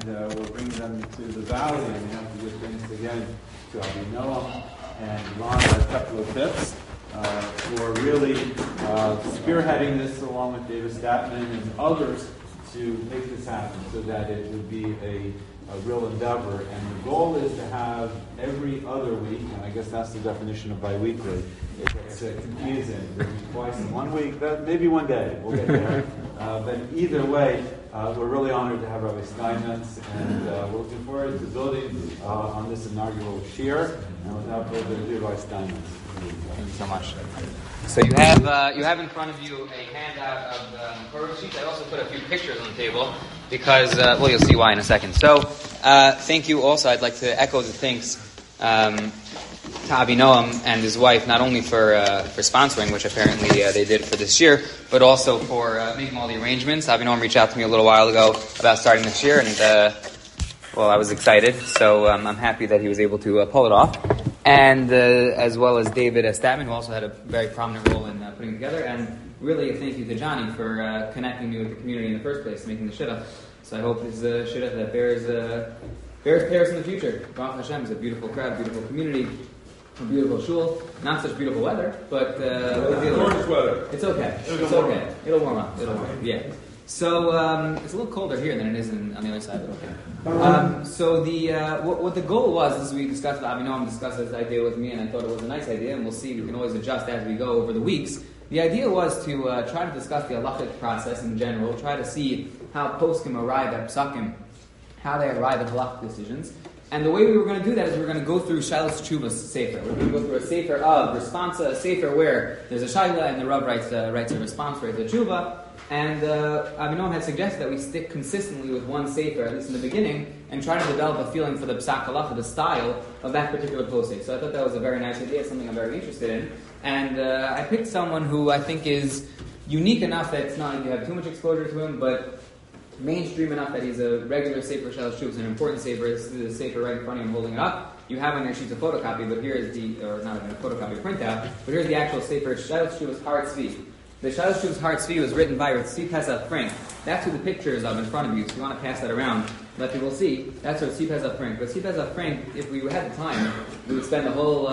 we'll bring them to the valley, and we have to give thanks again to Avinoam and Ron Teflo-Tips for really spearheading this along with David Statman and others to make this happen so that it would be a real endeavor. And the goal is to have every other week, and I guess that's the definition of bi-weekly. It's confusing. Maybe twice in 1 week, maybe one day. We'll get there. But either way, we're really honored to have Rabbi Steinmetz, and we're looking forward to building on this inaugural shir. And without further ado, Rabbi Steinmetz. Thank you so much. So you have in front of you a handout of photo sheets. I also put a few pictures on the table because, you'll see why in a second. So thank you also. I'd like to echo the thanks to Avinoam and his wife, not only for sponsoring, which apparently they did for this year, but also for making all the arrangements. Avinoam reached out to me a little while ago about starting this year, and I was excited. So I'm happy that he was able to pull it off. And as well as David Statman, who also had a very prominent role in putting it together. And really a thank you to Johnny for connecting me with the community in the first place, making the shidduch. So I hope this is a shidduch that bears Paris in the future. Baruch Hashem is a beautiful crowd, beautiful community, a beautiful shul. Not such beautiful weather, but gorgeous weather. It's okay. It's okay. It'll warm up. Yeah. So it's a little colder here than it is on the other side, but okay. So what the goal was, as we discussed, Avinoam discussed this idea with me, and I thought it was a nice idea, and we'll see. We can always adjust as we go over the weeks. The idea was to try to discuss the halachic process in general, try to see how poskim arrive at psakim, how they arrive at halachic decisions. And the way we were going to do that is we were going to go through Shilas Teshuvas Sefer. We're going to go through a Sefer of Responsa, a Sefer where there's a Shaila and the Rav writes a response, writes a Tshuva. And Avinoam had suggested that we stick consistently with one Sefer, at least in the beginning, and try to develop a feeling for the Psak Halacha, the style of that particular posek. So I thought that was a very nice idea, something I'm very interested in. And I picked someone who I think is unique enough that it's not like you have too much exposure to him, but mainstream enough that he's a regular Sefer Shilas Teshuvas, an important Sefer. This is the Sefer right in front of you, I'm holding it up. You have on your sheets a photocopy, but here is or not even a photocopy, printout, but here's the actual Sefer Shilas Teshuvas Har Tzvi. The Shilas Teshuvas Har Tzvi was written by Tzvi Pesach Frank. That's who the picture is of in front of you, so you want to pass that around, let people see. That's Tzvi Pesach Frank. But Tzvi Pesach Frank, if we had the time, we would spend a whole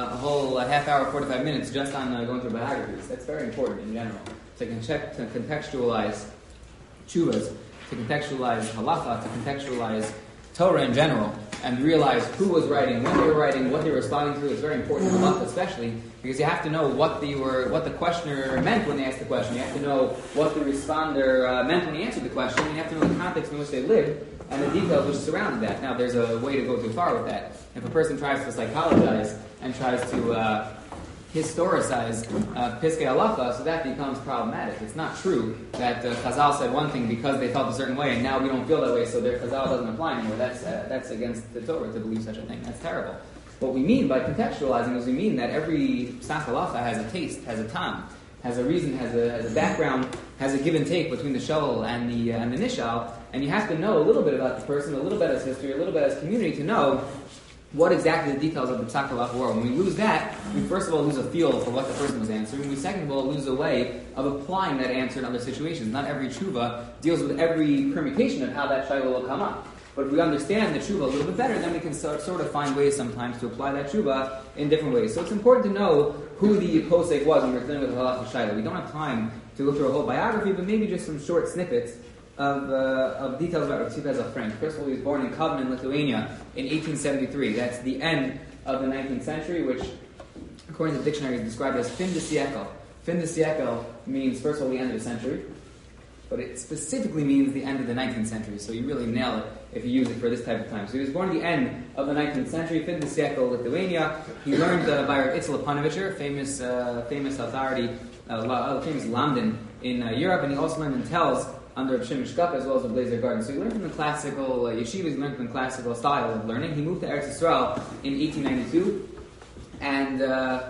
half hour, 45 minutes just on going through biographies. That's very important in general. To contextualize Tshuvas, to contextualize halacha, to contextualize Torah in general, and realize who was writing, when they were writing, what they were responding to. Is very important in halacha, especially because you have to know what the questioner meant when they asked the question. You have to know what the responder meant when he answered the question. You have to know the context in which they lived and the details which surrounded that. Now, there's a way to go too far with that. If a person tries to psychologize and tries to historicize Piskei Halacha, so that becomes problematic. It's not true that Chazal said one thing because they felt a certain way, and now we don't feel that way, so their Chazal doesn't apply anymore. That's against the Torah to believe such a thing. That's terrible. What we mean by contextualizing is we mean that every Psak Halacha has a taste, has a tam, has a reason, has a background, has a give and take between the Shoel and the Nishal, and you have to know a little bit about the person, a little bit of his history, a little bit of his community to know what exactly the details of the Psak Halacha were. When we lose that, we first of all lose a feel for what the person was answering. We second of all lose a way of applying that answer in other situations. Not every tshuva deals with every permutation of how that shayla will come up. But if we understand the tshuva a little bit better, then we can sort of find ways sometimes to apply that tshuva in different ways. So it's important to know who the posek was when we're dealing with halacha shayla. We don't have time to go through a whole biography, but maybe just some short snippets of details about Tzvi Pesach Frank. First of all, he was born in Kovno, Lithuania, in 1873. That's the end of the 19th century, which, according to the dictionary, is described as fin de siekel. Fin de siekel means, first of all, the end of the century, but it specifically means the end of the 19th century, so you really nail it if you use it for this type of time. So he was born at the end of the 19th century, fin de siekel, Lithuania. He learned by Rav Itzel Panovitcher, famous authority, famous Lamdan in Europe, and he also learned in Telz under Shimon Shkop as well as the Blazer Garden. So he learned from the classical yeshivas, learned from the classical style of learning. He moved to Eretz Yisrael in 1892, and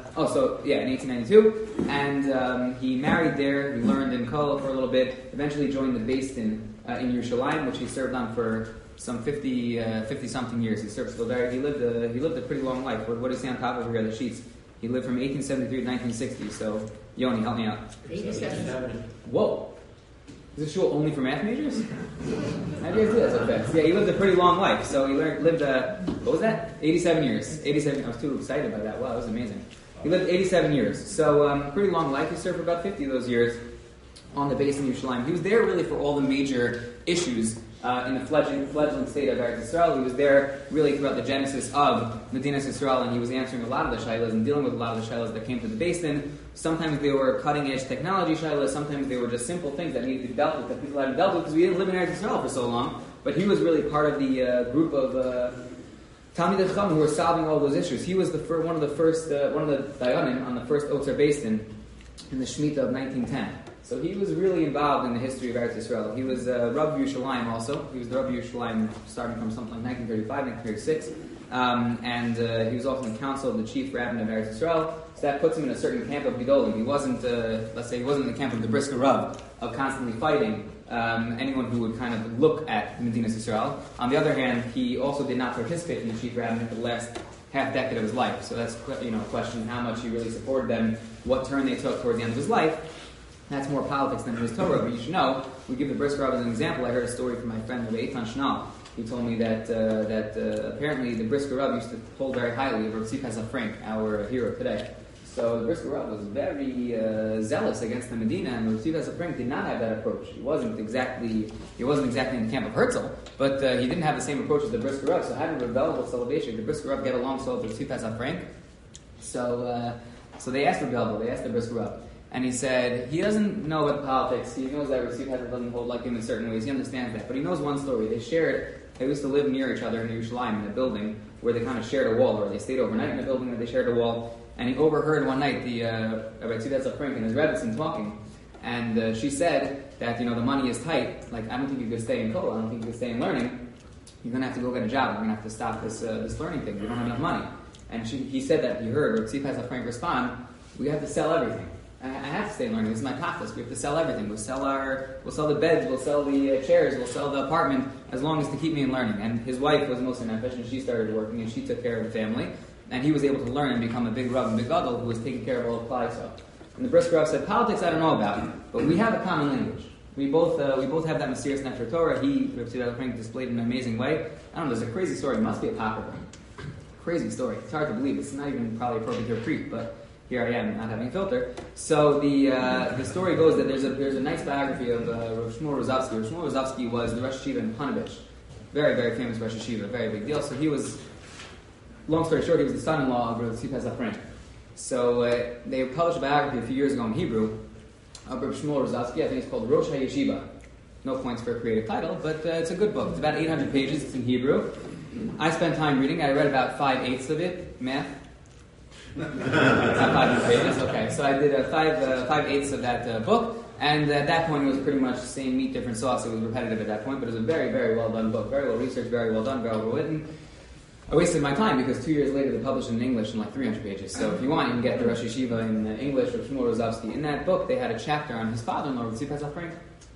in 1892, and he married there. He learned in Kol for a little bit. Eventually joined the Beis Din in Yerushalayim, which he served on for some 50 something years. He served still there. He lived a pretty long life. What do you see on top of your other sheets? He lived from 1873 to 1960. So Yoni, help me out. 87. Whoa. Is this shul only for math majors? How do you guys do that so fast? Yeah, he lived a pretty long life. So he lived, what was that? 87 years. 87, I was too excited by that. Wow, that was amazing. He lived 87 years. So pretty long life. He served for about 50 of those years on the base in Yerushalayim. He was there really for all the major issues in the fledgling state of Eretz Yisrael. He was there really throughout the genesis of Medinas Yisrael, and he was answering a lot of the shilas and dealing with a lot of the shilas that came to the basin. Sometimes they were cutting-edge technology shilas, sometimes they were just simple things that needed to be dealt with, that people hadn't dealt with because we didn't live in Eretz Yisrael for so long. But he was really part of the group of Talmidei Chacham who were solving all those issues. He was one of the Dayanim on the first Otzar Basin in the Shemitah of 1910. So he was really involved in the history of Eretz Yisrael. He was Rav Yerushalayim also. He was the Rav Yerushalayim starting from something like 1935, 1936. And he was also in the council of the chief rabbin of Eretz Yisrael. So that puts him in a certain camp of Gedolim. He wasn't, let's say, he wasn't in the camp of the Brisker Rav, of constantly fighting anyone who would kind of look at Medinas Yisrael. On the other hand, he also did not participate in the chief rabbinate for the last half decade of his life. So that's a question how much he really supported them, what turn they took towards the end of his life. That's more politics than it is Torah, but you should know, we give the Brisker Rav as an example. I heard a story from my friend Rabbi Eitan Schnall. He told me that apparently the Brisker Rav used to hold very highly of Rav Tzvi Frank, our hero today. So the Brisker Rav was very zealous against the Medina, and Rav Tzvi Frank did not have that approach. He wasn't exactly in the camp of Herzl, but he didn't have the same approach as the Brisker Rav. So having rebellious celebration, the Brisker Rav get along so with Rav Tzvi Frank. So they asked they asked the Brisker Rav. And he said, he doesn't know about politics. He knows that Rav Tzvi doesn't hold like him in certain ways. He understands that. But he knows one story. They used to live near each other in Yerushalayim in a building where they kind of shared a wall, or they stayed overnight in a building where they shared a wall. And he overheard one night the Rabbi Tzvi Frank and his Rebbetzin talking. And she said that, the money is tight. Like, I don't think you could stay in Kollel. I don't think you could stay in learning. You're going to have to go get a job. You're going to have to stop this learning thing. You don't have enough money. And he said that he heard Rabbi Tzvi Frank respond, we have to sell everything. I have to stay learning. This is my tachlis. We have to sell everything. We'll sell the beds, we'll sell the chairs, we'll sell the apartment, as long as to keep me in learning. And his wife was Moshe Nefesh, and she started working, and she took care of the family. And he was able to learn and become a big Rav and big Gadol who was taking care of all the Klal Yisrael. And the Brisker Rav said, politics I don't know about, but we have a common language. We both have that mysterious Nefesh Torah. He, Rav Tzvi Frank, displayed in an amazing way. I don't know, there's a crazy story. It must be apocryphal. Crazy story. It's hard to believe. It's not even probably appropriate to preach, but here I am, not having a filter. So the story goes that there's a nice biography of Rav Shmuel Rozovsky. Rav Shmuel Rozovsky was the Rosh Yeshiva in Panovich. Very, very famous Rosh Yeshiva, very big deal. So he was, long story short, he was the son-in-law of Rav Tzvi Frank. So they published a biography a few years ago in Hebrew of Rav Shmuel Rozovsky. I think it's called Rosh HaYeshiva. No points for a creative title, but it's a good book. It's about 800 pages. It's in Hebrew. I spent time reading. I read about 5/8 of it, math. Not 500 pages. Okay, so I did 5/8 of that book, and at that point it was pretty much the same meat, different sauce. It was repetitive at that point, but it was a very, very well done book, very well researched, very well done, very well written. I wasted my time because 2 years later they published it in English in like 300 pages. So if you want, you can get the Rosh Yeshiva in English of Shmuel Rozovsky. In that book, they had a chapter on his father-in-law, Rav Tzvi Frank.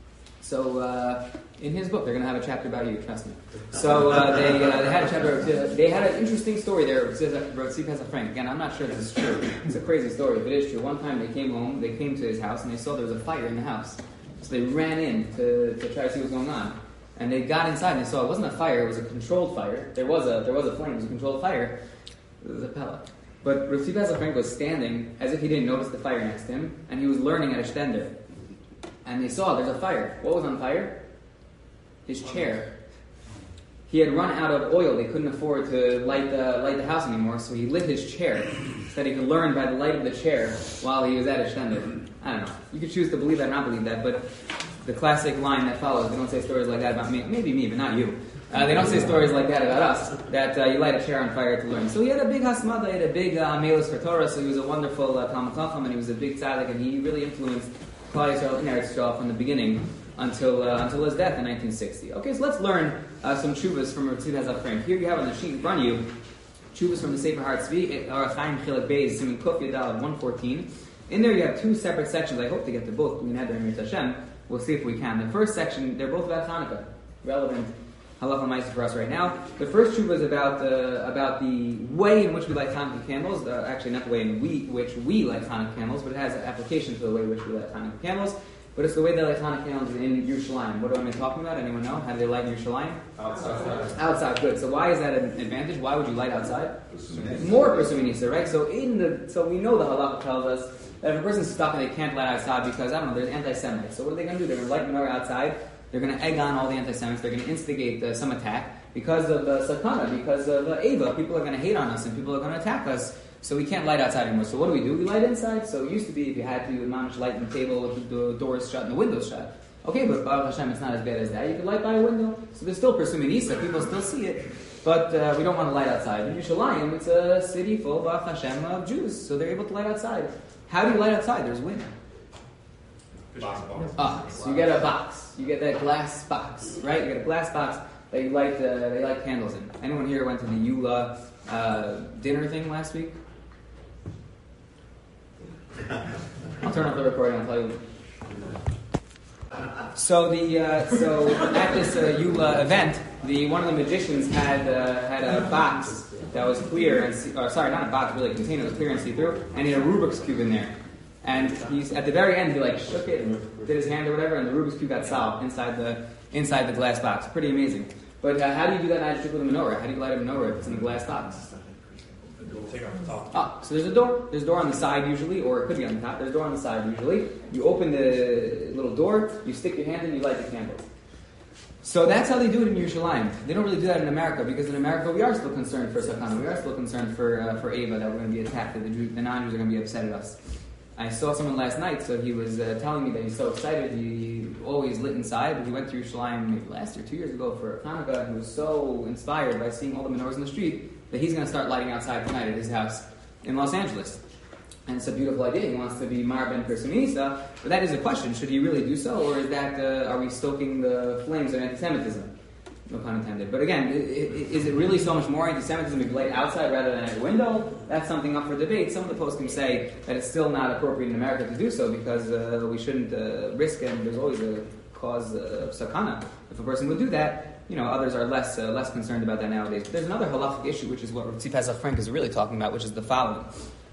So in his book, they're going to have a chapter about you, trust me. So they had a chapter. They had an interesting story there. Rav Tzvi Frank. Again, I'm not sure if this is true. It's a crazy story, but it is true. One time they came home, they came to his house, and they saw there was a fire in the house. So they ran in to try to see what's going on. And they got inside and they saw it wasn't a fire, it was a controlled fire. There was a flame, it was a controlled fire. It was a pellet. But Rav Tzvi Frank was standing as if he didn't notice the fire next to him, and he was learning at a shtender. And they saw there's a fire. What was on fire? His chair. He had run out of oil. They couldn't afford to light the house anymore, so he lit his chair so that he could learn by the light of the chair while he was at a shtender. I don't know. You could choose to believe that or not believe that, but the classic line that follows, they don't say stories like that about me. Maybe me, but not you. They don't say stories like that about us, that you light a chair on fire to learn. So he had a big hasmada, he had a big melus for Torah, so he was a wonderful Talmid Chacham, and he was a big tzaddik, and he really influenced Klal Yisrael in Eretz Yisrael from the beginning until his death in 1960. Okay, so let's learn some tshuvas from Rav Tzvi Frank. Here you have on the sheet in front of you, tshuvas from the Sefer Har Tzvi, Orach Chaim Chilek Beis, Siman Kuf Yadal 114. In there you have two separate sections. I hope to get to both. We can have them in Hashem. We'll see if we can. The first section, they're both about Hanukkah, relevant halacha ma'aseh for us right now. The first tshuva is about the way in which we light Hanukkah candles. Actually, not the way in which we light Hanukkah candles, but it has an application to the way in which we light Hanukkah candles. but it's the way they light Hanukkah candles in Yerushalayim. What am I talking about? Anyone know? How do they light in Yerushalayim? Outside, good. So why is that an advantage? Why would you light outside? More pursuing Nisa, right? So we know the halakha tells us that if a person's stuck and they can't light outside because, I don't know, there's anti-Semites. So what are they going to do? They're going to light menorah outside. They're going to egg on all the anti-Semites. They're going to instigate some attack because of sakana, because of Ava. People are going to hate on us and people are going to attack us. So we can't light outside anymore. So what do? We light inside. So it used to be if you had to manage light in the table with the doors shut and the windows shut. Okay, but Baruch Hashem, it's not as bad as that. You can light by a window. So there's still pursuing Isa. People still see it. But we don't want to light outside. In Yerushalayim, it's a city full, Baruch Hashem, of Jews. So they're able to light outside. How do you light outside? There's wind. So you get a box. You get that glass box, right? You get a glass box that you light. They light candles in. Anyone here went to the Eula dinner thing last week? I'll turn off the recording. I'll tell you. So at this Eula event, one of the magicians had a box that was clear and not a box, really a container that was clear and see-through, and he had a Rubik's cube in there. And he's at the very end, he shook it and did his hand or whatever, and the Rubik's cube got solved inside the glass box. Pretty amazing. But how do you do that magic with a menorah? How do you light a menorah if it's in a glass box? Take off the top. So there's a door. There's a door on the side usually, or it could be on the top. There's a door on the side usually. You open the little door, you stick your hand in, you light the candle. So that's how they do it in Yerushalayim. They don't really do that in America, because in America we are still concerned for sakana. We are still concerned for Ava, that we're going to be attacked, that the non-Jews are going to be upset at us. I saw someone last night, so he was telling me that he's so excited. He always lit inside, but he went to Yerushalayim maybe last year, 2 years ago, for Hanukkah, and he was so inspired by seeing all the menorahs in the street that he's going to start lighting outside tonight at his house in Los Angeles. And it's a beautiful idea. He wants to be Mar Ben Persuminisa, but that is a question. Should he really do so, or is that are we stoking the flames of anti-Semitism? No pun intended. But again, is it really so much more anti-Semitism if you light outside rather than at a window? That's something up for debate. Some of the posts can say that it's still not appropriate in America to do so because we shouldn't risk it. And there's always a cause of sakana. If a person would do that, others are less concerned about that nowadays. But there's another halachic issue, which is what Rav Tzvi Frank is really talking about, which is the following.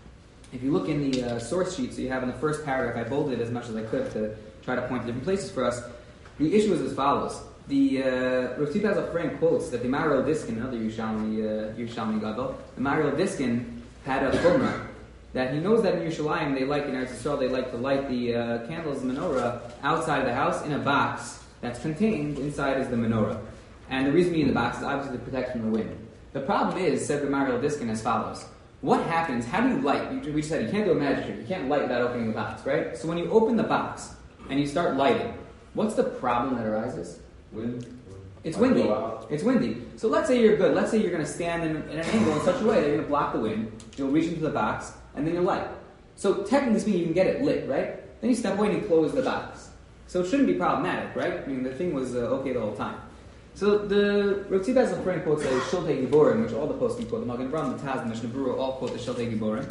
If you look in the source sheet, so you have in the first paragraph, I bolded it as much as I could to try to point to different places for us. The issue is as follows. The Rav Tzvi Frank quotes that the Maharil Diskin, another Yerushalmi Gadol, the Maharil Diskin had a chumrah that he knows that in Yerushalayim in Eretz Yisrael they like to light the candles, the menorah, outside of the house in a box that's contained inside is the menorah. And the reason being the box is obviously to protect from the wind. The problem is, said the Maharil Diskin, as follows. What happens, how do you light? We said you can't do a magic trick. You can't light without opening the box, right? So when you open the box and you start lighting, what's the problem that arises? Wind. It's windy. It's windy. So let's say you're good. Let's say you're going to stand in an angle in such a way that you're going to block the wind. You'll reach into the box, and then you'll light. So technically speaking, you can get it lit, right? Then you step away and you close the box. So it shouldn't be problematic, right? I mean, the thing was okay the whole time. So the Rav Tzvi Frank quotes a Shiltei Giborim, which all the poskim quote. The Magen Avraham, the Taz, the Mishnah Berurah all quote the Shiltei Giborim,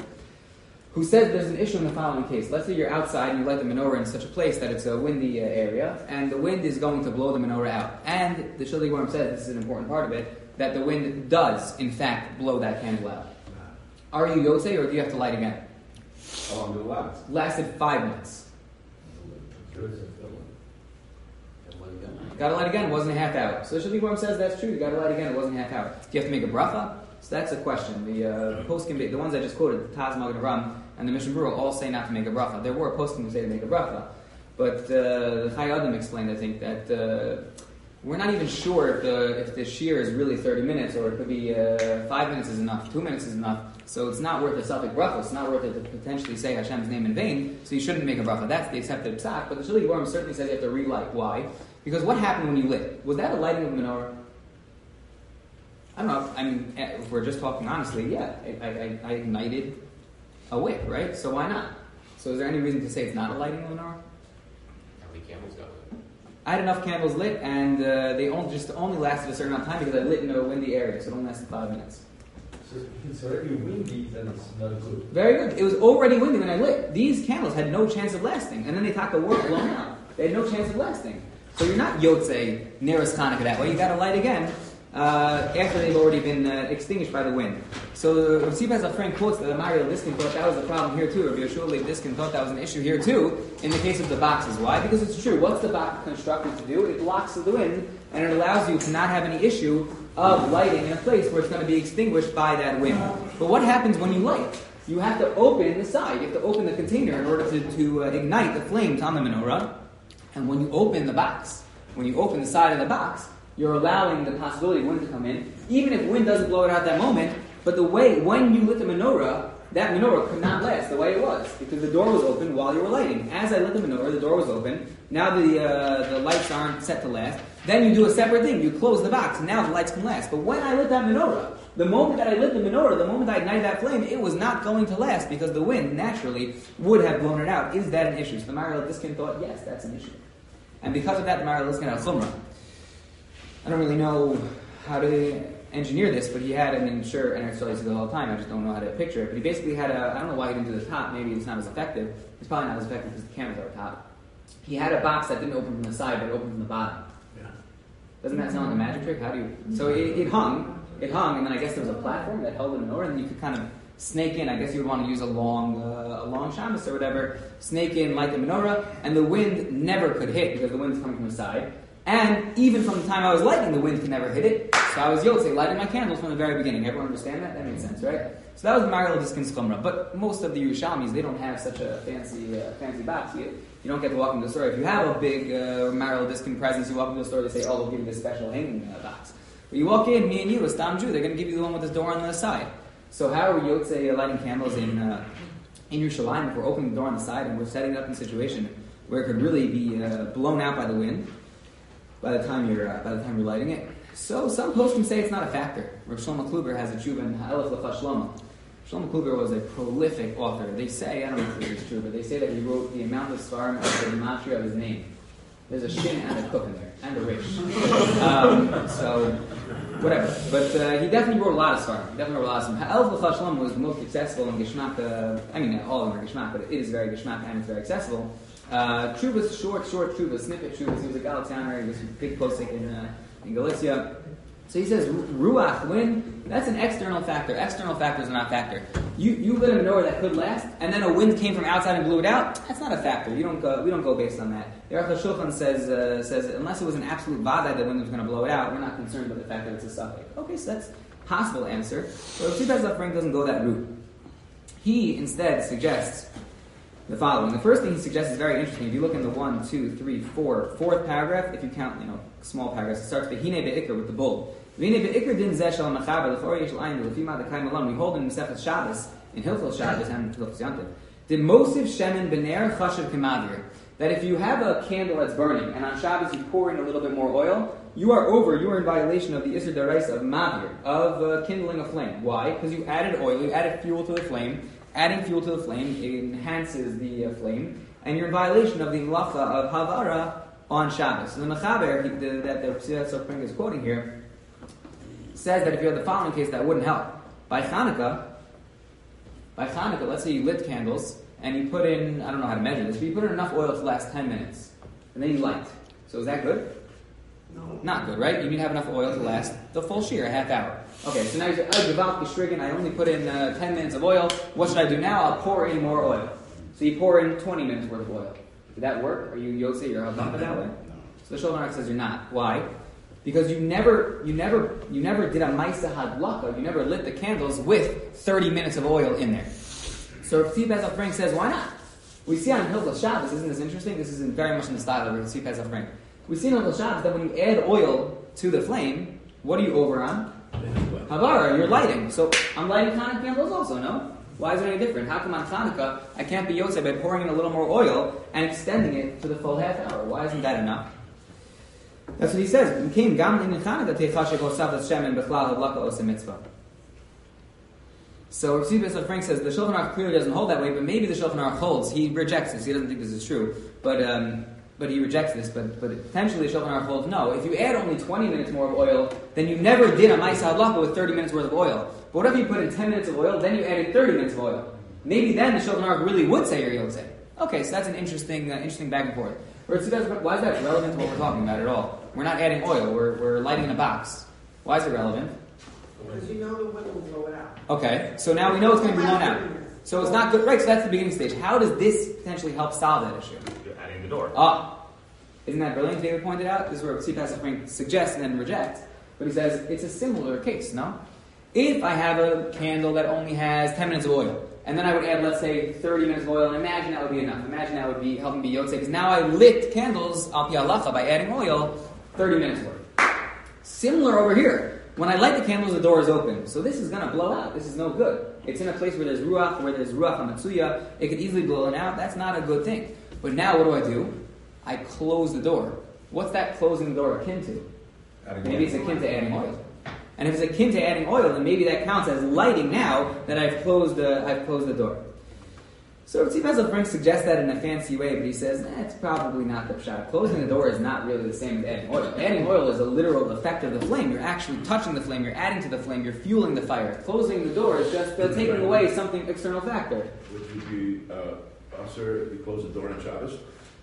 who says there's an issue in the following case. Let's say you're outside and you light the menorah in such a place that it's a windy area, and the wind is going to blow the menorah out. And the Shiltei Giborim says, this is an important part of it, that the wind does, in fact, blow that candle out. Are you Yotzei, or do you have to light again? How long did it last? Lasted 5 minutes. Got to light again, it wasn't a half hour. So the Shiltei Giborim says that's true, you got to light again, it wasn't a half hour. Do you have to make a bracha? So that's a question. The poskim, the ones I just quoted, the Taz, Magen Avraham, and the Mishnah Berurah all say not to make a bracha. There were poskim who say to make a bracha. But the Chai Adam explained, I think, that we're not even sure if the shear is really 30 minutes, or it could be 5 minutes is enough, 2 minutes is enough. So it's not worth a Safek bracha. It's not worth it to potentially say Hashem's name in vain, so you shouldn't make a bracha. That's the accepted psak. But the Shiltei Giborim certainly says you have to relight. Why? Because what happened when you lit? Was that a lighting of the menorah? I don't know. I mean, if we're just talking honestly, yeah, I ignited a wick, right? So why not? So is there any reason to say it's not a lighting of the menorah? How many candles got lit? I had enough candles lit, and they only lasted a certain amount of time because I lit in a windy area, so it only lasted 5 minutes. So it's already windy, then it's not good. Very good. It was already windy when I lit. These candles had no chance of lasting, and then they talked the work blown out. They had no chance of lasting. So you're not Yotzei Neres Hanukkah that way. You got to light again, after they've already been extinguished by the wind. So Rav Tzvi Zafran quotes that the Mario Diskin thought that was the problem here too. Rabbi Yeshua Leib Diskin thought that was an issue here too in the case of the boxes. Why? Because it's true. What's the box constructed to do? It blocks the wind and it allows you to not have any issue of lighting in a place where it's going to be extinguished by that wind. But what happens when you light? You have to open the side. You have to open the container in order to ignite the flames on the menorah. And when you open the box, when you open the side of the box, you're allowing the possibility of wind to come in, even if wind doesn't blow it out that moment. But the way, when you lit the menorah, that menorah could not last the way it was, because the door was open while you were lighting. As I lit the menorah, the door was open. Now the lights aren't set to last. Then you do a separate thing. You close the box, and now the lights can last. But when I lit that menorah, the moment that I lit the menorah, the moment I ignited that flame, it was not going to last, because the wind, naturally, would have blown it out. Is that an issue? So the Maharal Diskin thought, yes, that's an issue. And because of that, the Maharal Diskin had a chumrah. I don't really know how to engineer this, but he had, and I'm sure, and I still use it all the time, I just don't know how to picture it, but he basically had I don't know why he didn't do the top, maybe it's not as effective. It's probably not as effective because the cameras are top. He had a box that didn't open from the side, but opened from the bottom. Yeah. Doesn't that sound like a magic trick? How do you... So it hung, and then I guess there was a platform that held the menorah, and you could kind of snake in. I guess you would want to use a long Shabbos or whatever, snake in, light the menorah, and the wind never could hit because the wind's coming from the side. And even from the time I was lighting, the wind could never hit it. So I was Yotzei, lighting my candles from the very beginning. Everyone understand that? That makes sense, right? So that was the Maharal Diskin's chumrah. But most of the Yerushalmis, they don't have such a fancy box. You don't get to walk into the store. If you have a big Maharal Diskin presence, you walk into the store, they say, oh, we'll give you this special hanging box. But you walk in, me and you, a Stam Jew, they're going to give you the one with this door on the side. So how are we Yotzei lighting candles in Yerushalayim if we're opening the door on the side and we're setting it up in a situation where it could really be blown out by the wind by the time you're lighting it? So some poskim say it's not a factor. Rav Shlomo Kluber has a tshuva in Ha'elef L'cha Shlomo. Shlomo Kluber was a prolific author. They say, I don't know if it's true, but they say that he wrote the amount of svarim of the gematria of his name. There's a shin and a kuf in there, and a rish. So, whatever. But he definitely wrote a lot of svarim. Ha'elef L'cha Shlomo was the most accessible in Geshmak. All of them are Geshmak, but it is very Geshmak and it's very accessible. Chuvas, short Chuvas, snippet Chuvas. He was a Galatowner, he was a big posik in Galicia. So he says, Ruach, wind, that's an external factor. External factors are not a factor. You lit a menorah that could last, and then a wind came from outside and blew it out, that's not a factor. We don't go based on that. The Aruch HaShulchan says, unless it was an absolute vaday that the wind was going to blow it out, we're not concerned with the fact that it's a suffix. Okay, so that's a possible answer. But Tzvi Zafran doesn't go that route. He instead suggests the following. The first thing he suggests is very interesting. If you look in the 1, 2, 3, 4, fourth paragraph, if you count, small paragraphs, it starts with Hine Be'ikr with the bull. Hine Be'ikr din zeh shel machaber l'chor yesh l'ayim l'fima d'kayim alam. We hold in Mesechus Shabbos, in Hilchos Shabbos and Hilchos Yantiv, din mosiv shemen b'ner chashav k'mavir. That if you have a candle that's burning, and on Shabbos you pour in a little bit more oil, you are in violation of the Isser D'Oraisa of mavir, of kindling a flame. Why? Because you added oil, you added fuel to the flame. Adding fuel to the flame enhances the flame, and you're in violation of the malacha of havara on Shabbos. So the Mechaber that the Tzvi Zafran is quoting here says that if you had the following case, that wouldn't help. By Hanukkah, let's say you lit candles and you put in, I don't know how to measure this, but you put in enough oil to last 10 minutes, and then you light. So is that good? No. Not good, right? You need to have enough oil to last the full shear, a half hour. Okay, so now you say, I only put in 10 minutes of oil. What should I do now? I'll pour in more oil. So you pour in 20 minutes worth of oil. Did that work? Are you Yotzei or Havaka that way? So the Shulchan Aruch says you're not. Why? Because you never did a Maisa Hadlaka. You never lit the candles with 30 minutes of oil in there. So Tzvi Zafran says, why not? We see on Hilchos Shabbos, isn't this interesting? This is very much in the style of Tzvi Zafran. We see on Hilchos Shabbos that when you add oil to the flame, what are you over on? Havara, you're lighting. So I'm lighting Hanukkah candles also, no? Why is it any different? How come on Hanukkah I can't be Yotzei by pouring in a little more oil and extending it to the full half hour? Why isn't that enough? That's what he says. So Tzvi Zafran says the Shulchan Aruch clearly doesn't hold that way, but maybe the Shulchan Aruch holds. He rejects this. He doesn't think this is true, but he rejects this. But potentially the Shulchan Aruch holds no. If you add only 20 minutes more of oil, then you never did a Maisa Hadlaka with 30 minutes worth of oil. But what if you put in 10 minutes of oil, then you added 30 minutes of oil? Maybe then the Shulchan Aruch really would say you're Yotzei. Okay, so that's an interesting back and forth. Why is that relevant to what we're talking about at all? We're not adding oil. We're lighting in a box. Why is it relevant? Because you know the wind will blow it out. Okay, so now we know it's going to be blown out. So it's not good, right? So that's the beginning stage. How does this potentially help solve that issue? You're adding the door. Isn't that brilliant? David pointed out. This is where C. Pastor Frank suggests and then rejects. But he says it's a similar case, no? If I have a candle that only has 10 minutes of oil, and then I would add, let's say, 30 minutes of oil, and imagine that would be enough. Imagine that would be helping me Yotze, because now I lit candles al pi halacha by adding oil, 30 minutes worth. Similar over here. When I light the candles, the door is open. So this is going to blow out. This is no good. It's in a place where there's ruach hamatsuya. It could easily blow it out. That's not a good thing. But now what do? I close the door. What's that closing the door akin to? Maybe it's akin to adding oil. And if it's akin to adding oil, then maybe that counts as lighting now that I've closed the door. So Tzvi Bezel Frank suggests that in a fancy way, but he says, it's probably not the pshat. Closing the door is not really the same as adding oil. Adding oil is a literal effect of the flame. You're actually touching the flame, you're adding to the flame, you're fueling the fire. Closing the door is just taking away something external factor. Would you be usher if you close the door on Shabbos?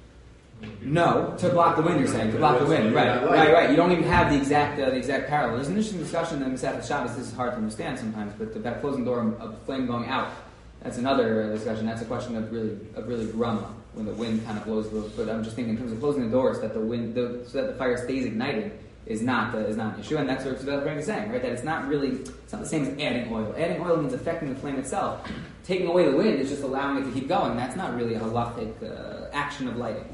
No, to block the wind, you're saying. To block the wind, right. You don't even have the exact parallel. There's an interesting discussion in Masechet Shabbos. This is hard to understand sometimes, but about closing the door of the flame going out. That's another discussion. That's a question of really grama, when the wind kind of blows. But I'm just thinking in terms of closing the doors, that the wind, so that the fire stays ignited, is not an issue. And that's what Frank is saying, right? That it's not the same as adding oil. Adding oil means affecting the flame itself. Taking away the wind is just allowing it to keep going. That's not really a halachic action of lighting.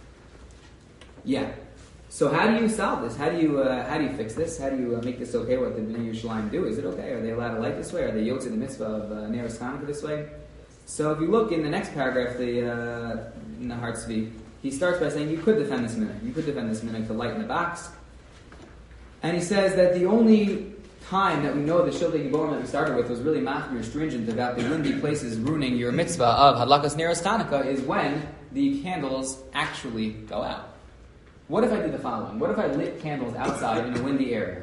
Yeah. So how do you solve this? How do you fix this? How do you make this okay? What the Bnei Yerushalayim do? Is it okay? Are they allowed to light this way? Are they yotze the mitzvah of Ner Chanukah this way? So if you look in the next paragraph, the Nahar Tzvi, he starts by saying you could defend this minhag. You could defend this minhag to light in the box. And he says that the only time that we know the Shiltei Giborim that we started with was really machmir, stringent about the windy places ruining your mitzvah of Hadlakas Ner Chanukah is when the candles actually go out. What if I did the following? What if I lit candles outside in a windy area?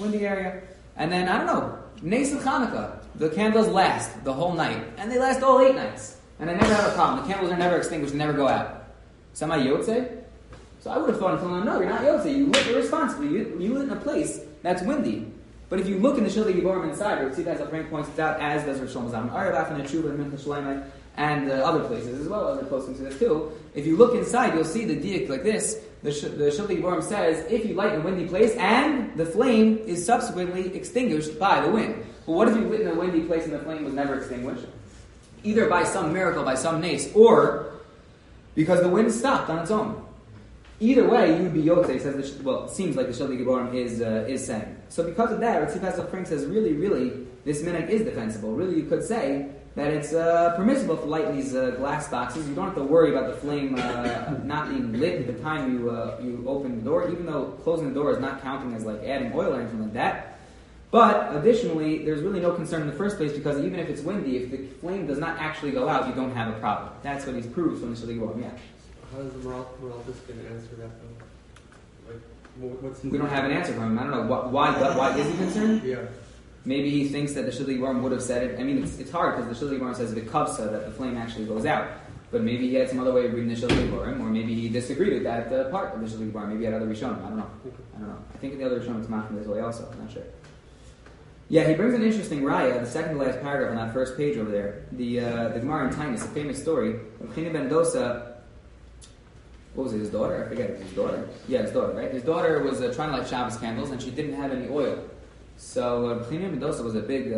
And then, I don't know, Nes of Hanukkah, the candles last the whole night, and they last all 8 nights. And I never have a problem. The candles are never extinguished, they never go out. So am I Yotze? So I would have thought until now, no, you're not Yotze. You lit irresponsibly. You lit in a place that's windy. But if you look in the Shiltei Giborim inside, or see that as Frank points out, as does Rosh Hashanah Arabaf and the Tshuva and Mincha Shleimah, and other places as well, other close to this too. If you look inside, you'll see the diak like this. The Shiltei Giborim says, if you light in a windy place and the flame is subsequently extinguished by the wind. But what if you lit in a windy place and the flame was never extinguished? Either by some miracle, by some nace, or because the wind stopped on its own. Either way, you would be Yotze, it seems like the Shiltei Giborim is saying. So because of that, Tzvi Pasuk Frank says, really, this minhag is defensible. Really, you could say that it's permissible to light in these glass boxes. You don't have to worry about the flame not being lit at the time you open the door, even though closing the door is not counting as like adding oil or anything like that. But additionally, there's really no concern in the first place because even if it's windy, if the flame does not actually go out, you don't have a problem. That's what he's proved from the Shiltei Giborim. Yeah. How does the Moralist going to answer that though? Like, what's we don't have an answer from him. I don't know why is he concerned? Yeah. Maybe he thinks that the Shiltei Giborim would have said it. I mean, it's hard because the Shiltei Giborim says the kavsa, that the flame actually goes out. But maybe he had some other way of reading the Shiltei Giborim, or maybe he disagreed with that part of the Shiltei Giborim. Maybe he had other Rishonim. I don't know. I think the other Rishonim is machmir this way also. I'm not sure. Yeah, he brings an interesting raya, the second to last paragraph on that first page over there. The Gemara in Tainus, a famous story. Chini ben Dosa, what was it, his daughter? I forget, it was his daughter. Yeah, his daughter, right? His daughter was trying to light Shabbos candles, and she didn't have any oil. So Chini ben Dosa was a big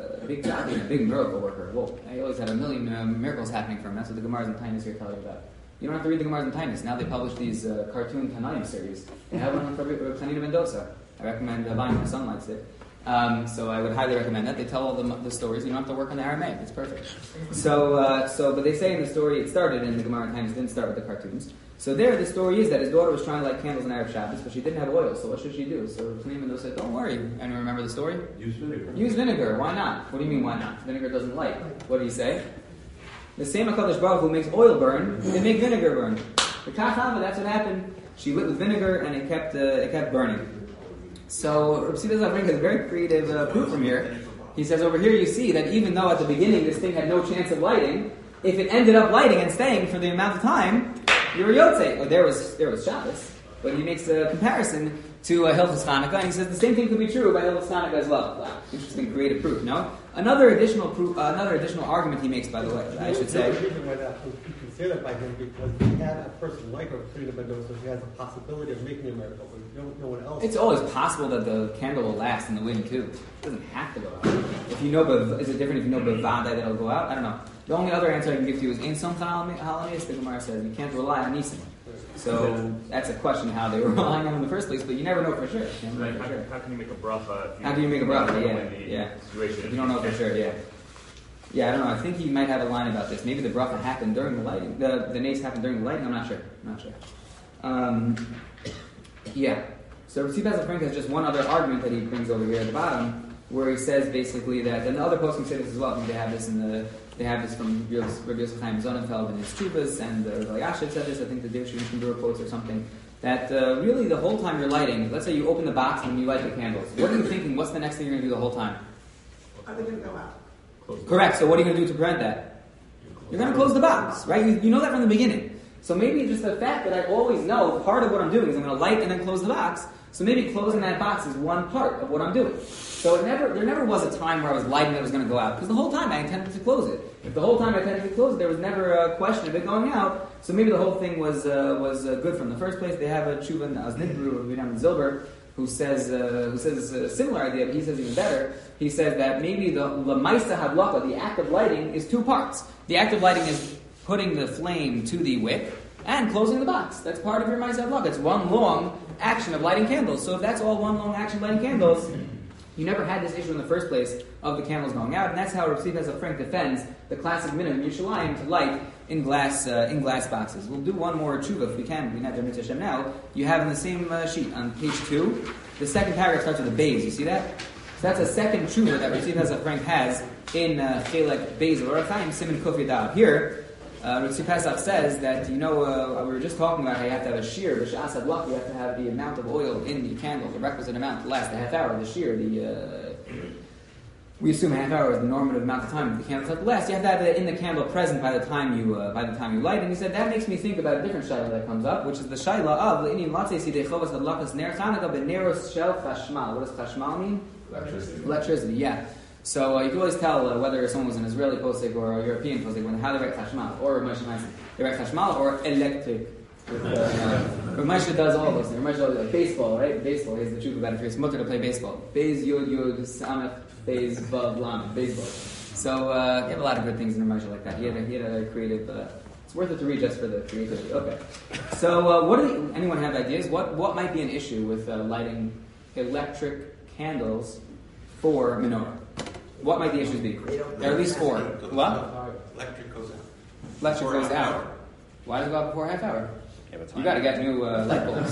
miracle worker. Whoa, he always had a million miracles happening for him. That's what the Gemaras in Tainus here tell you about. You don't have to read the Gemaras in Tainus. Now they publish these cartoon Tanaim series. They have one for Chini ben Dosa. I recommend buying it. My son likes it. So I would highly recommend that. They tell all the stories. You don't have to work on the Aramaic. It's perfect. But they say in the story, it started in the Gemara Times, didn't start with the cartoons. So there, the story is that his daughter was trying to light candles on Arab Shabbos, but she didn't have oil. So what should she do? So Pneuman said, "Don't worry." And remember the story? Use vinegar. Use vinegar. Why not? What do you mean, why not? Vinegar doesn't light. What do you say? The same HaKadosh Baruch Hu makes oil burn, they make vinegar burn. The Kachava, that's what happened. She lit with vinegar, and it kept burning. So Rav Tzvi Zalman has a very creative proof from here. He says over here you see that even though at the beginning this thing had no chance of lighting, if it ended up lighting and staying for the amount of time, you're a Yotze. Oh, there was Shabbos. But he makes a comparison to Hilchos Chanukah, and he says the same thing could be true by Hilchos Chanukah as well. Wow, interesting creative proof, no? Another additional argument he makes, by the way, I should say. The reason why that would be considered by him because he had a person like Rav Tzvi ben Dosa, so he has a possibility of making a miracle, but no one else. It's always possible that the candle will last in the wind too. It doesn't have to go out. If you know, is it different if you know bevadai that it'll go out? I don't know. The only other answer I can give to you is in some halamis, the Gemara says you can't rely on Nisim. So that's a question how they were relying on him in the first place, but you never know for sure. How can you make a bracha? How can you make a bracha? Yeah. Situation. If you don't know for sure, yeah. Yeah, I don't know. I think he might have a line about this. Maybe the bracha happened during the lighting. The nace happened during the lighting. I'm not sure. Yeah. So Tzvi Frank has just one other argument that he brings over here at the bottom, where he says basically that, and the other poskim say this as well. I think they have this they have this from Rabbi Yosef Chaim Sonnenfeld in his Chuvas, and Rabbi Yashiv said this. I think the Div Shimon quotes or something. That really the whole time you're lighting, let's say you open the box and you light the candles. What are you thinking? What's the next thing you're going to do the whole time? Are they going to go out? Correct. So what are you going to do to prevent that? You're going to close the box, right? You know that from the beginning. So maybe just the fact that I always know part of what I'm doing is I'm going to light and then close the box. So maybe closing that box is one part of what I'm doing. So there never was a time where I was lighting that was going to go out, because the whole time I intended to close it. If the whole time I intended to close it, there was never a question of it going out. So maybe the whole thing was good from the first place. They have a tshuva in Aznidru of Vidam Zilber who says a similar idea, but he says even better. He says that maybe the lemaisa hadlaka, the act of lighting, is two parts. The act of lighting is putting the flame to the wick and closing the box. That's part of your maisa hadlaka. It's one long action of lighting candles. So if that's all one long action of lighting candles, you never had this issue in the first place of the candles going out, and that's how Rav Tzvi Frank defends the classic minhag in Yerushalayim to light in glass boxes. We'll do one more tshuva if we can. We have the Mitzvah Hashem now. You have in the same sheet on page 2, the second paragraph starts with a Beis. You see that? So that's a second tshuva that Rav Tzvi Frank has in Chelek Beis of Orach Chaim Siman Kuf Yadav. Here, Rav Tzvi Pesach says that, we were just talking about how you have to have a shear, the Shas Hadlaka, you have to have the amount of oil in the candle, the requisite amount to last a half hour. The shear, we assume a half hour is the normative amount of time the candles have to last. You have to have it in the candle present by the time you light. And he said that makes me think about a different shayla that comes up, which is the shayla of Le'inin Latzei Sidei Chovas Hadlakas Ner Chanukah B'Neros Shel Chashmal. What does Chashmal mean? Electricity. Yeah. So you can always tell whether someone was an Israeli posek or a European posek how they write Chashmal, or they write Chashmal or electric. Ramesha does all those things. Ramesha does like baseball, right? Baseball. Here's the truth about it. If you're smutter to play baseball, Beis Yud Samach Beis Vav Lam baseball. So you have a lot of good things in Ramesha like that. He had a creative. It's worth it to read just for the creativity. Okay. So anyone have ideas? What might be an issue with lighting electric candles for menorah? What might the issues be? There are at least 4. What? Electric goes out. Electric goes out. Why does it go out before a half hour? You got to get new light bulbs.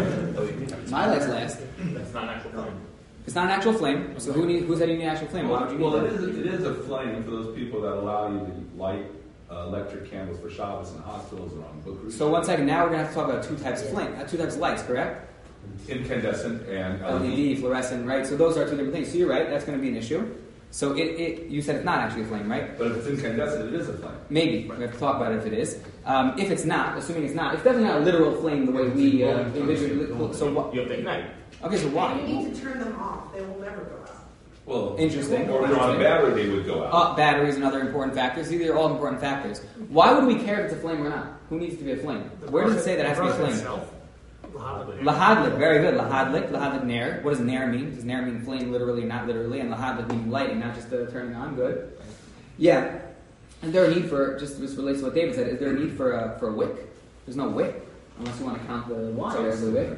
My lights last. That's not an actual flame. It's not an actual flame. So who said you need an actual flame? Why would you need that? It is a flame for those people that allow you to light electric candles for Shabbos in hospitals or on book routes. So 1 second. Now we're going to have to talk about 2 types of flame, 2 types of lights, correct? Incandescent and LED, fluorescent, right? So those are 2 different things. So you're right. That's going to be an issue. So you said it's not actually a flame, right? But if it's incandescent, it is a flame. Maybe. We have to talk about it if it is. If it's not, assuming it's not, it's definitely not a literal flame the way we envision. So what? You have to ignite. Okay, so why? You need to turn them off. They will never go out. Well, interesting. Or if they're on a battery, they would go out. Batteries and other important factors. These are all important factors. Why would we care if it's a flame or not? Who needs to be a flame? Where does it say that it has to be a flame? Lahadlik, very good. Lahadlik ner. What does ner mean? Does ner mean flame literally, not literally? And lahadlik meaning lighting, not just turning on. Good. Yeah. Is there a need for, just this relates to what David said, is there a need for a wick? There's no wick, unless you want to count the wire as a wick,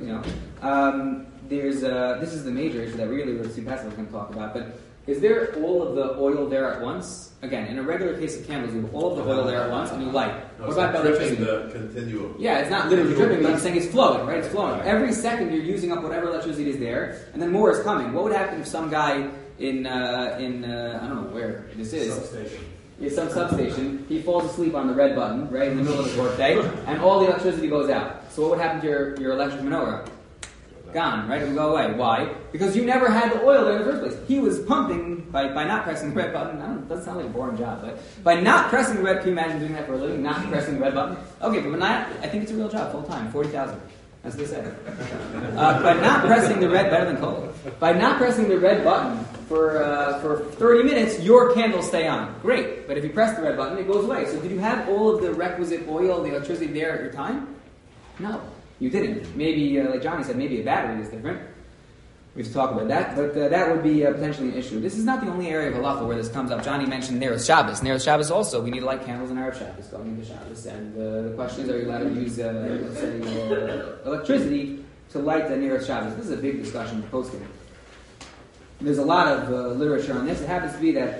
this is the major issue that really Rav Tzvi Pesach is going to talk about, but is there all of the oil there at once? Again, in a regular case of candles, you have all of the oil there at once and you light. No, what about electricity? The continuum. Yeah, it's not literally dripping, but I'm saying it's flowing, right? It's flowing. Every second you're using up whatever electricity is there, and then more is coming. What would happen if some guy in I don't know where this is. Substation. Yeah, some substation, he falls asleep on the red button, right, in the middle of his workday, and all the electricity goes out. So what would happen to your electric menorah? Gone, right? It would go away. Why? Because you never had the oil there in the first place. He was pumping by not pressing the red button. It doesn't sound like a boring job, but by not pressing the red, can you imagine doing that for a living? Not pressing the red button? Okay, but I think it's a real job, full time, 40,000. That's what they say. By not pressing the red, better than cola. By not pressing the red button for 30 minutes, your candles stay on. Great. But if you press the red button, it goes away. So did you have all of the requisite oil, the electricity there at your time? No, you didn't. Maybe, like Johnny said, maybe a battery is different. We have to talk about that, but that would be potentially an issue. This is not the only area of halacha where this comes up. Johnny mentioned Neros Shabbos. Neros Shabbos also, we need to light candles in Erev Shabbos, going into Shabbos. And the question is, are you allowed to use, let's say, electricity to light the Neros Shabbos? This is a big discussion in poskim. There's a lot of literature on this. It happens to be that,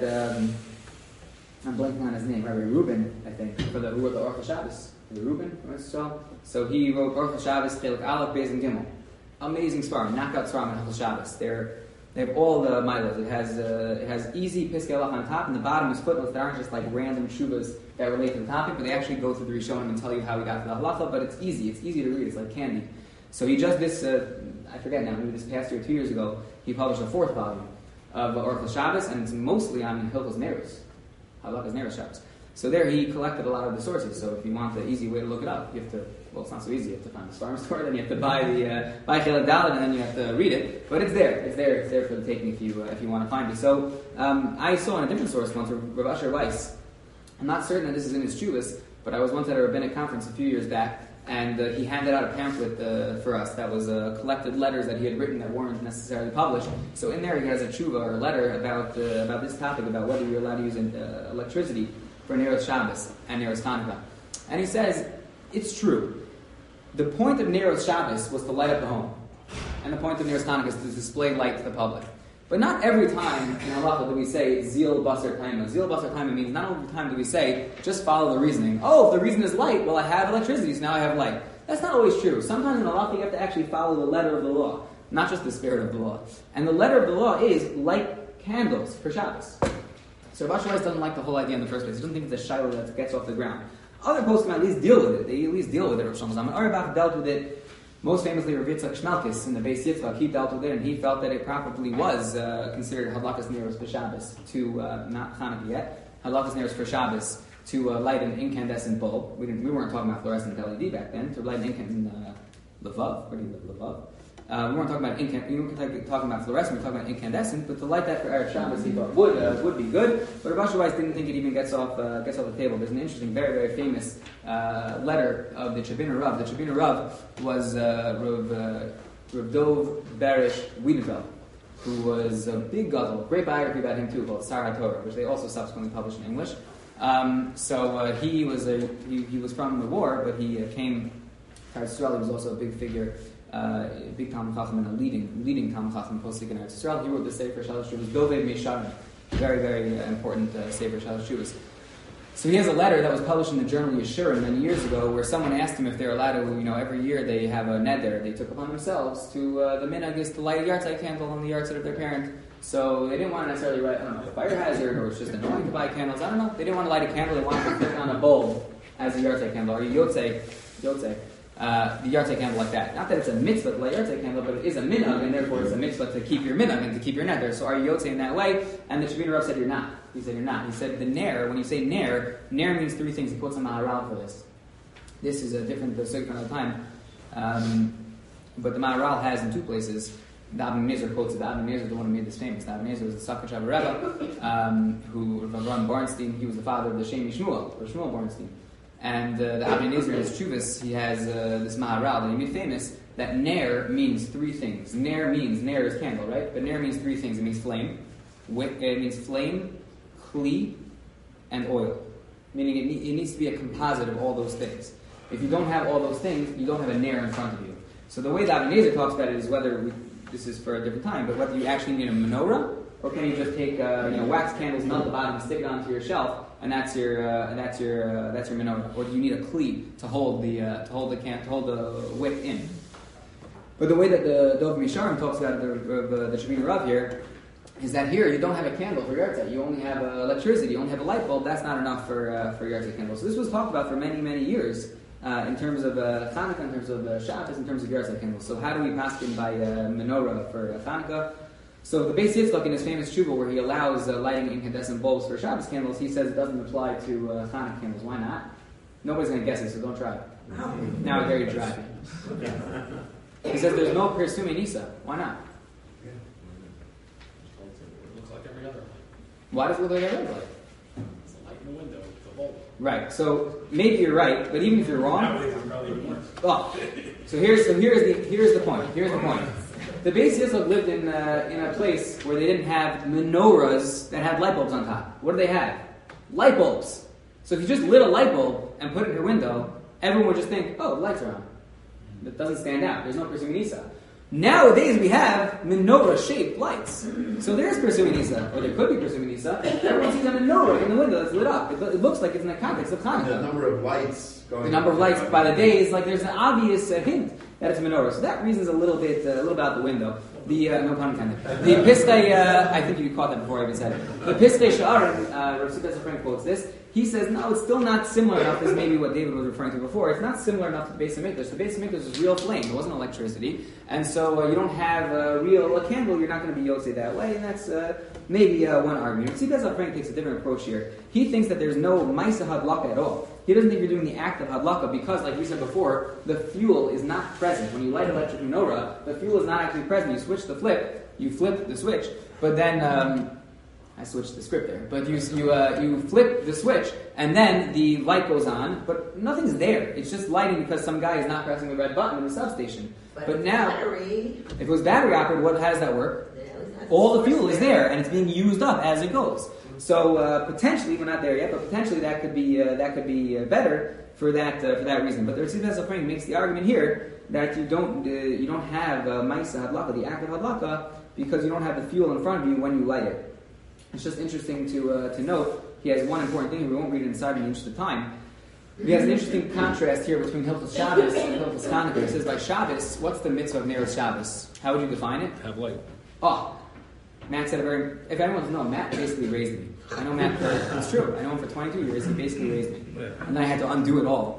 I'm blanking on his name, Rabbi Reuben, I think, who wrote the Orchel Shabbos. Rabbi Reuben, so he wrote Orchel Shabbos, Chelik Aleph, Beis and Gimel. Amazing svarim, knockout svarim on Orchel Shabbos. They have all the milos. It has easy Piskei Halacha on top, and the bottom is footnotes that aren't just like random shuvas that relate to the topic, but they actually go through the Rishonim and tell you how he got to the halacha. But it's easy to read. It's like candy. So he just I forget now, maybe this past year, 2 years ago, he published a 4th volume of Orchel Shabbos, and it's mostly on Hilchos Neros, Halachas Neros Shabbos. So there he collected a lot of the sources. So if you want the easy way to look it up, you have to, well, it's not so easy. You have to find the farm store, then you have to buy Chelik Dalet, and then you have to read it. But it's there. It's there for the taking if you want to find it. So I saw in a different source once, Rav Asher Weiss. I'm not certain that this is in his chuvas, but I was once at a rabbinic conference a few years back, and he handed out a pamphlet for us that was collected letters that he had written that weren't necessarily published. So in there he has a tshuva or a letter about this topic, about whether you're allowed to use electricity for Neros Shabbos and Neros Hanukkah. And he says, it's true. The point of Neros Shabbos was to light up the home. And the point of Neros Hanukkah is to display light to the public. But not every time in halacha do we say, Zil Basar Taima. Zil Basar Taima means not every time do we say, just follow the reasoning. Oh, if the reason is light, well I have electricity, so now I have light. That's not always true. Sometimes in halacha you have to actually follow the letter of the law, not just the spirit of the law. And the letter of the law is light candles for Shabbos. So Rav Asher Weiss doesn't like the whole idea in the first place. He doesn't think it's a shiloh that gets off the ground. Other poskim at least deal with it. They at least deal with it. Rav Shlomo Zalman Auerbach dealt with it. Most famously, Rav Yitzchak Shmelkis in the Beis Yitzchak, he dealt with it, and he felt that it probably was considered Hadlakas Neros for Shabbos to, not Hanukkah yet, Hadlakas Neros for Shabbos to light an incandescent bulb. We weren't talking about fluorescent LED back then. To light an incandescent Lavav. Where do you live, Lavav? We weren't talking about fluorescent, we were talking about incandescent, but to light that for Erev Shabbos he thought would be good. But Rav Asher Weiss didn't think it even gets off the table. There's an interesting, very, very famous letter of the Chabiner Rav. The Chabiner Rav was Rav Dov Barish Wiedenfeld, who was a big gadol, great biography about him too, called Sar HaTorah, which they also subsequently published in English. He was from the war, but he came to Israel. He was also a big figure. Big Talmud Chacham and a leading Talmud Chacham posting in Eretz Yisrael. He wrote the Sefer Shalosh Tshuvos, Dovei Meisharim, very, very important Sefer Shalosh Tshuvos. So he has a letter that was published in the journal Yeshurim many years ago, where someone asked him if they're allowed to, every year they have a neder they took upon themselves to the minhag is to light a yahrzeit candle on the yahrzeit of their parent. So they didn't want to necessarily write, a fire hazard, or it's just annoying to buy candles. I don't know. They didn't want to light a candle. They wanted to put on a bulb as a yahrzeit candle, or a yotzei. The yahrzeit candle like that. Not that it's a mitzvah to light a yahrzeit candle, but it is a minhag, and therefore it's a mitzvah to keep your minhag and to keep your neder. So are you yotzei in that way? And the Chabiner Rav said you're not. He said you're not. He said the ner, when you say ner means 3 things. He quotes a Maharal for this. This is a different sugya from the time. But the Maharal has in 2 places. The Abba Mezer quotes it. The Abba Mezer is the one who made this famous. The Abba Mezer was the Sakar Shabbat Rebbe, who Ron Bornstein, he was the father of the Shemi Shmuel, or Shmuel Bornstein. And the Abba Mezer in his Chuvas, he has this Maharal that he made famous, that ner means 3 things. Ner is candle, right? But ner means 3 things. It means flame. It means flame, kli, and oil. Meaning it needs to be a composite of all those things. If you don't have all those things, you don't have a ner in front of you. So the way that Abba Mezer talks about it is whether this is for a different time, but whether you actually need a menorah, or can you just take wax candles, melt the bottom, stick it onto your shelf, and that's your menorah, or do you need a kli to hold the wick in? But the way that the Dov Misharim talks about the Chabiner Rav here is that here you don't have a candle for yahrzeit. You only have electricity. You only have a light bulb. That's not enough for yahrzeit candles. So this was talked about for many, many years. In terms of Hanukkah, in terms of Shabbos, in terms of yahrzeit candles. So how do we paskin by menorah for Hanukkah? So the Beis Yitzchak in his famous tshuva, where he allows lighting incandescent bulbs for Shabbos candles, he says it doesn't apply to Hanukkah candles. Why not? Nobody's going to guess it, so don't try it. Now it's very dry. He says there's no Persumi Nisa. Why not? It looks like every other light. Why does it look like a red light? It's a light in the window, it's a bulb. Right. So maybe you're right, but even if you're wrong, Nowadays, I'm probably even worse. oh, so here's the point. Here's the point. The Beis Yisrael lived in a place where they didn't have menorahs that had light bulbs on top. What do they have? Light bulbs. So if you just lit a light bulb and put it in your window, everyone would just think, oh, the lights are on. It doesn't stand out. There's no Persumi Nisa. Nowadays we have menorah-shaped lights. So there's Persumi Nisa, or there could be Persumi Nisa. Everyone sees a menorah in the window that's lit up. It looks like it's in the context of The Hanukkah. number of lights going. The number of lights by the days, like there's an obvious hint that it's a menorah. So that reason's a little bit out the window. The no pun intended. The Piskei, I think you caught that before I even said it. The Piskei Sha'arim, Rav Tzvi Frank quotes this. He says, no, it's still not similar enough as maybe what David was referring to before. It's not similar enough to the Beis HaMikdash. The Beis HaMikdash is real flame. There wasn't electricity. And so you don't have a candle, you're not going to be Yotze that way. And that's maybe one argument. See, that's how Frank takes a different approach here. He thinks that there's no Maisa Hadlaka at all. He doesn't think you're doing the act of Hadlaka because, like we said before, the fuel is not present. When you light electric menorah, the fuel is not actually present. You switch the flip, you flip the switch, but then... I switched the script there, but you flip the switch, and then the light goes on, but nothing's there. It's just lighting because some guy is not pressing the red button in the substation. But now, if it was battery operated, how does that work? All the fuel is there, and it's being used up as it goes. So potentially, we're not there yet, but potentially that could be better for that reason. But the Tzvi Frank makes the argument here that you don't have Maisa Hadlaka, the act of Hadlaka, because you don't have the fuel in front of you when you light it. It's just interesting to note, he has one important thing, we won't read it inside in the interest of time. He has an interesting contrast here between Hilchos Shabbos and Hilchos Hanukkah. He says, by Shabbos, what's the mitzvah of Neros Shabbos? How would you define it? Have light. Oh, Matt said if anyone doesn't know, Matt basically raised me. I know Matt it's true. I know him for 22 years, he basically raised me. And then I had to undo it all.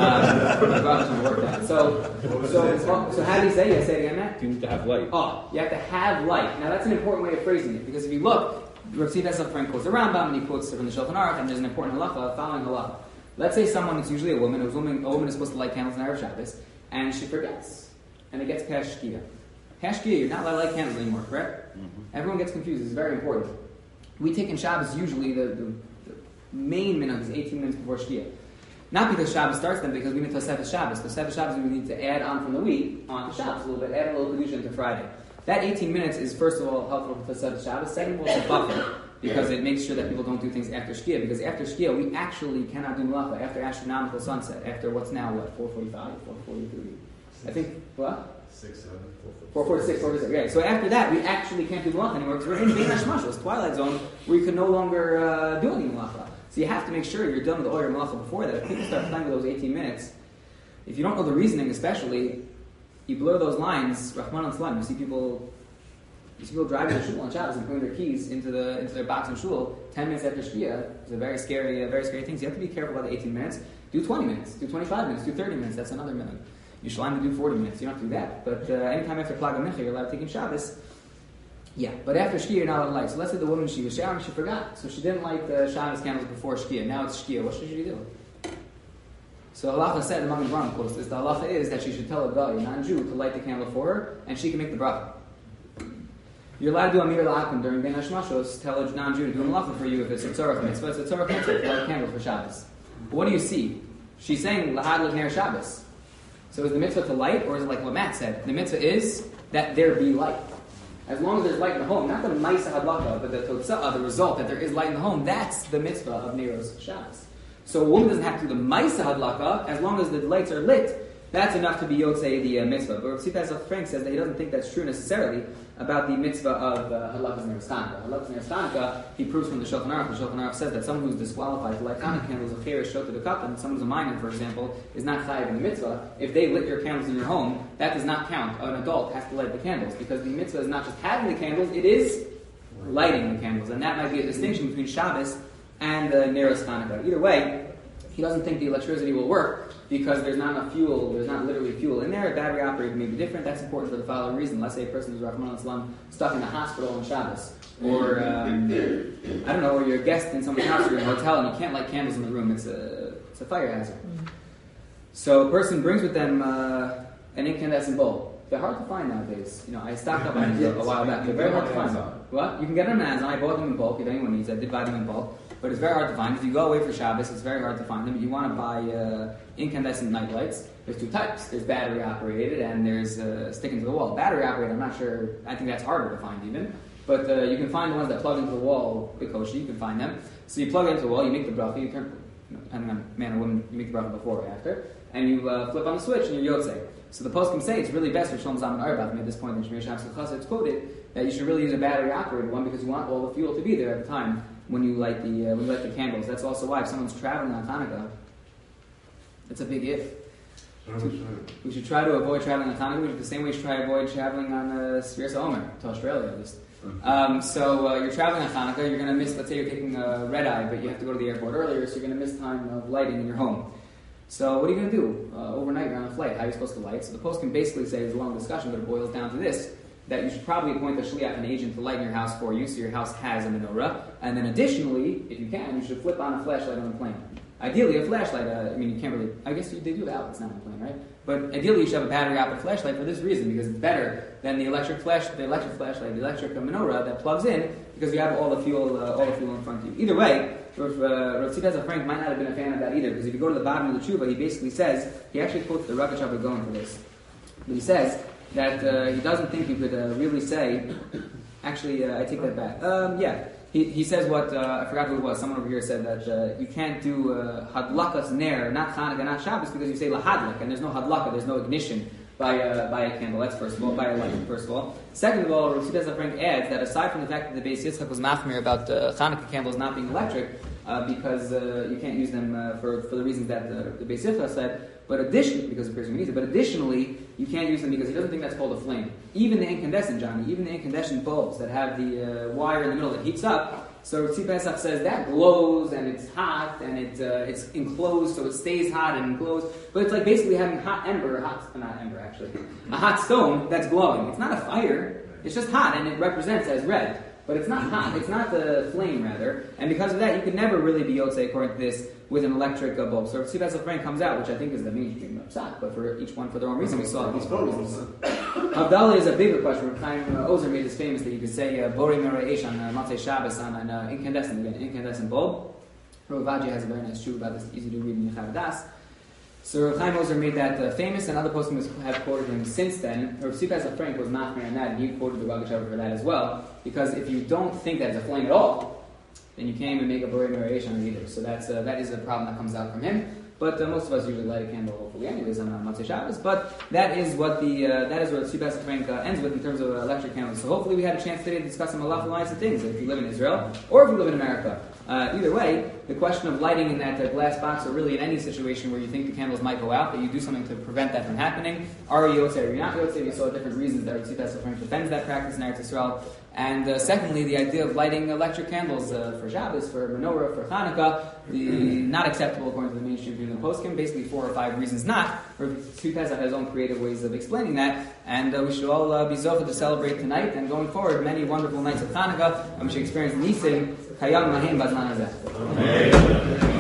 So how do you say it? Say it again, Matt? You need to have light. Oh, you have to have light. Now that's an important way of phrasing it, because if you look, Rav Tzvi Frank quotes the Rambam, and he quotes from the Shulchan Aruch, and there's an important halacha, following halacha. Let's say someone, it's usually a woman is supposed to light candles on Erev Shabbos, and she forgets, and it gets past Shkia. Past Shkia, you're not allowed to light candles anymore, correct? Mm-hmm. Everyone gets confused. It's very important. We take in Shabbos usually the main minhag is 18 minutes before Shkia. Not because Shabbos starts then, because we need to Tosefes Shabbos. Tosefes Shabbos we need to add on from the week onto Shabbos a little bit, add a little Kedusha into Friday. That 18 minutes is, first of all, helpful for Tosefes Shabbos. Second of all, it's a buffer, because it makes sure that people don't do things after Shkia. Because after Shkia, we actually cannot do Malacha after astronomical sunset, after what's now, 4:45, 4:43? I think, what? 6, 7, 4:46, 4:46. Yeah. So after that, we actually can't do Malacha anymore, because we're in Bein HaShemashos, this twilight zone, where you can no longer do any Malacha. So you have to make sure you're done with the Oyer Malacha before that. If people start playing with those 18 minutes, if you don't know the reasoning especially, you blur those lines, Rahman al-Salam, you see people driving to shul on Shabbos and putting their keys into their box in shul 10 minutes after Shkia. It's a very scary thing. So you have to be careful about the 18 minutes. Do 20 minutes, do 25 minutes, do 30 minutes. That's another minute. You should only do 40 minutes. You don't have to do that. But anytime after Plag HaMincha, you're allowed to take in Shabbos. Yeah, but after Shkia, you're not allowed to light. So let's say the woman, she was showering, she forgot. So she didn't light the Shabbos candles before Shkia. Now it's Shkia. What should she do? So halacha said, among the Baruch quotes this, the halacha is that she should tell a guy, a non-Jew, to light the candle for her, and she can make the bracha. You're allowed to do Amir La'akim during Bein HaShemashos, tell a non-Jew to do a malacha for you if it's a tzorach mitzvah. It's a tzorach mitzvah to light candles for Shabbos. But what do you see? She's saying, Lahad L'Ner Shabbos. So is the mitzvah to light, or is it like what Matt said? The mitzvah is that there be light. As long as there's light in the home, not the Maisa Hadlaka, but the Totza'ah, the result that there is light in the home, that's the mitzvah of Neros Shabbos. So a woman doesn't have to do the Maisa Hadlaka, as long as the lights are lit, that's enough to be Yotzei the mitzvah. But Rav Tzvi Frank says that he doesn't think that's true necessarily about the mitzvah of Hadlakas Neros Hanukkah. Hadlakas Neros Hanukkah, he proves from the Shulchan Aruch. The Shulchan Aruch says that someone who's disqualified to light Hanukkah candles of Cheresh Shota de Katan, someone who's a minor, for example, is not chayav in the mitzvah. If they lit your candles in your home, that does not count. An adult has to light the candles, because the mitzvah is not just having the candles, it is lighting the candles. And that might be a distinction between Shabbos and Neros Hanukkah. Either way, he doesn't think the electricity will work because there's not enough fuel, there's not literally fuel in there. Battery operated may be different. That's important for the following reason. Let's say a person is Rahman al-Islam stuck in a hospital on Shabbos. Or, I don't know, or you're a guest in someone's house or you're in a hotel and you can't light candles in the room. It's a fire hazard. So a person brings with them an incandescent bulb. They're hard to find nowadays. I stocked up on these a while back. They're very hard to find. What? You can get them on Amazon. I bought them in bulk. If anyone needs, I did buy them in bulk. But it's very hard to find. If you go away for Shabbos, it's very hard to find them. You want to buy incandescent night lights. There's two types. There's battery operated and there's sticking to the wall. Battery operated, I'm not sure. I think that's harder to find even. But you can find the ones that plug into the wall. Bikoshi, you can find them. So you plug it into the wall. You make the bracha. You turn, depending on man or woman, you make the bracha before or after, and you flip on the switch and you're yotzei. So the post can say it's really best for Shlomo Zalman Auerbach made this point in Shmir Shabbos Chassid. It's quoted that you should really use a battery operated one because you want all the fuel to be there at the time when you light the candles. That's also why if someone's traveling on Hanukkah, it's a big if. We should try to avoid traveling on Hanukkah. The same way you should try to avoid traveling on Sfiras Omer to Australia at least. So you're traveling on Hanukkah, you're going to miss. Let's say you're taking a red eye, but you have to go to the airport earlier, so you're going to miss time of lighting in your home. So what are you going to do? Overnight you're on a flight. How are you supposed to light? So the post can basically say, there's a long discussion, but it boils down to this, that you should probably appoint a shliach, an agent, to light in your house for you, so your house has a menorah. And then additionally, if you can, you should flip on a flashlight on the plane. Ideally, a flashlight, you can't really, I guess they do that, it's not on the plane, right? But ideally, you should have a battery-operated flashlight for this reason, because it's better than the electric flashlight, the electric menorah that plugs in, because you have all the fuel in front of you. Either way, Rav Tzvi Frank might not have been a fan of that either, because if you go to the bottom of the tshuva, he basically says, he actually quotes the Rav Shabbat going for this, but he says that he doesn't think you could really say, actually, I take that back. He says what, I forgot who it was, someone over here said that you can't do hadlakas ner, not Hanukkah, not Shabbos, because you say lahadlik, and there's no hadlaka, there's no ignition by a candle, that's first of all, by a light, first of all. Second of all, Rav Tzvi Frank adds that aside from the fact that the Beis Yitzchak was machmir about Hanukkah candles not being electric, because you can't use them for the reasons that the Beis Yitzchak said, but additionally, because the person needs it, but additionally, you can't use them because he doesn't think that's called a flame. Even the incandescent, Johnny, even the incandescent bulbs that have the wire in the middle that heats up, so Tzvi Pesach says that glows and it's hot and it's enclosed so it stays hot and enclosed, but it's like basically having a hot stone that's glowing. It's not a fire, it's just hot and it represents as red. But it's not hot, it's not the flame rather, and because of that you can never really be yotzei according to this with an electric bulb. So if Tzvi Pesach Frank comes out, which I think is the mainstream psak, but for each one for their own reason, we saw at least 4 reasons. Havdalah is a bigger question. Chaim Ozer made this famous that you could say Borei Merei on Matzei Shabbos on an incandescent bulb. Rav Vaji has a very nice tshuva about this, easy to read in Yechav Das. So Chaim Ozer made that famous, and other poskim have quoted him since then. Tzvi Pesach Frank was machmir on that, and he quoted the Rav Shabbat for that as well. Because if you don't think that it's a flame at all, then you can't even make a Borei Merei on it either. So that is a problem that comes out from him. But most of us usually light a candle, hopefully, anyways, on Matzei Shabbos. But that is what Tzvi Pesach Frank ends with in terms of electric candles. So hopefully we had a chance today to discuss some halachic lines of things. If you live in Israel or if you live in America, either way, the question of lighting in that glass box, or really in any situation where you think the candles might go out, that you do something to prevent that from happening. Are you yotzei or you're not yotzei? We saw different reasons that Tzvi Pesach Frank defends that practice in Eretz Yisrael. And secondly, the idea of lighting electric candles for Shabbos, for menorah, for Hanukkah, not acceptable according to the mainstream view of the poskim. Basically, 4 or 5 reasons not. Tzvi Pesach has his own creative ways of explaining that, and we should all be zocheh to celebrate tonight and going forward many wonderful nights of Hanukkah, and we should experience nisim kayam lahim bazman hazeh.